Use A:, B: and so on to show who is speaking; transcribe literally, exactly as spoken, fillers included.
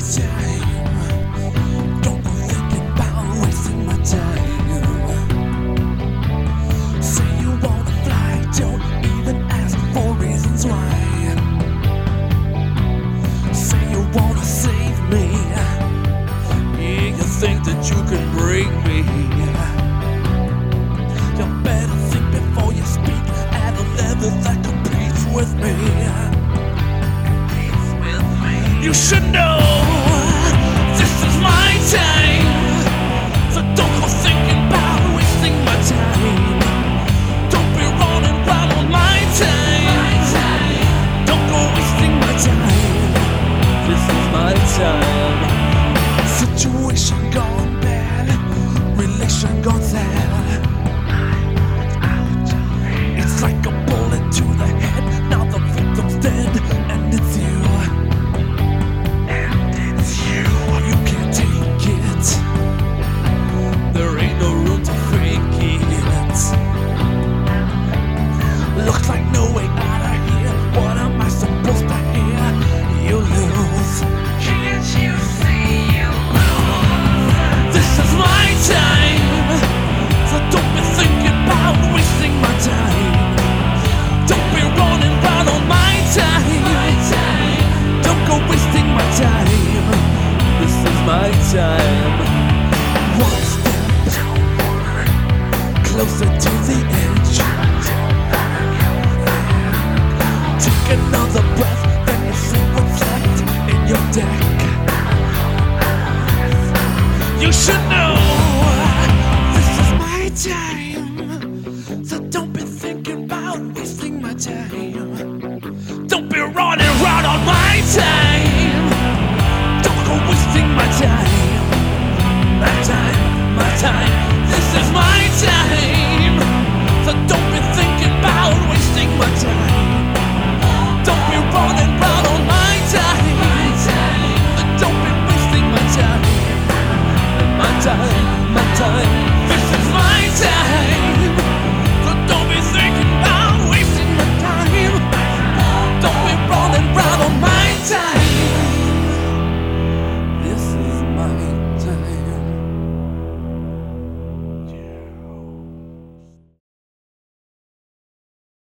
A: time. Don't go thinking about wasting my time. Say you wanna fly, don't even ask for reasons why. Say you wanna save me, yeah, you think that you can break me. You better think before you speak at a level that competes with me. You should know this is my time, so don't go thinking about wasting my time. Don't be running round on my time. Don't go wasting my time. This is my time. Situation gone bad, relation gone sad. It's like a bullet to the head. Now the victim's dead, and it's you. There ain't no room to fake it. Looks like no way out of here. What am I supposed to hear? You lose. Can't you see you lose? This is my time, so don't be thinking about wasting my time. Don't be running round on my time. Don't go wasting my time. This is my time. One step closer to the edge. Take another breath, then you see what's left in your deck. You should know